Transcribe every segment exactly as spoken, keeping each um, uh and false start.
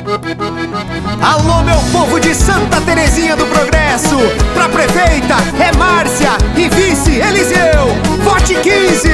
Alô, meu povo de Santa Terezinha do Progresso. Pra prefeita é Márcia e vice Eliseu. Vote quinze.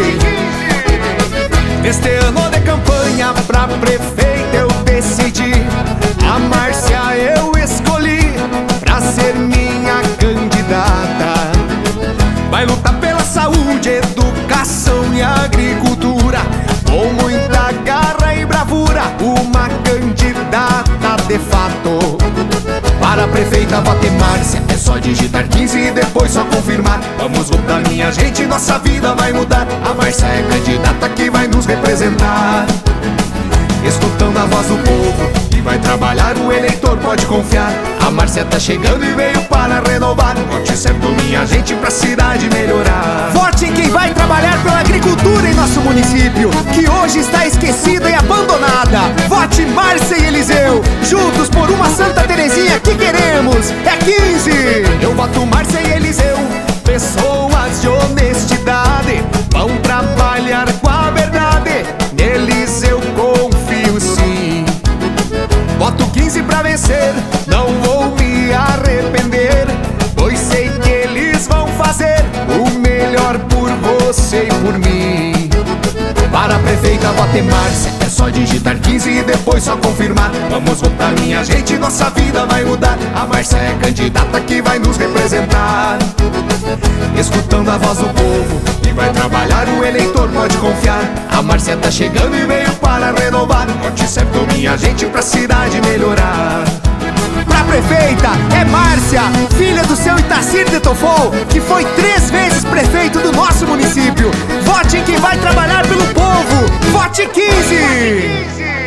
Neste ano de campanha pra prefeita eu decidi, a Márcia eu escolhi pra ser minha candidata. Vai lutar pela saúde, educação e agricultura, com muita garra e bravura, uma candidata de fato. Para a prefeita vote Márcia, é só digitar quinze e depois só confirmar. Vamos votar, minha gente, nossa vida vai mudar. A Márcia é candidata que vai nos representar, escutando a voz do povo, e vai trabalhar, o eleitor pode confiar. A Márcia tá chegando e veio para renovar. Vote certo, minha gente, pra cidade melhorar. Vote em quem vai trabalhar pela agricultura em nosso município, que hoje está esquecida e abandonada. Vote Márcia e Eliseu, juntos por uma Santa Terezinha que queremos. É quinze. Eu voto Márcia e Eliseu, pessoas de honestidade, vão trabalhar com a verdade. Neles eu confio sim. Voto quinze pra vencer, não vou me arrepender, pois sei que eles vão fazer o melhor por você e por mim. Para a prefeita vote Márcia, é só digitar quinze e depois só confirmar. Vamos votar, minha gente, nossa vida vai mudar. A Márcia é candidata que vai nos representar, escutando a voz do povo, e vai trabalhar, o eleitor pode confiar. A Márcia tá chegando e veio para renovar. Vote certo, minha gente, pra cidade melhorar. Pra prefeita é Márcia, filha do seu Itacir de Tofol, que foi três vezes prefeito do nosso município. Vote em quem vai trabalhar pelo povo. Vote quinze.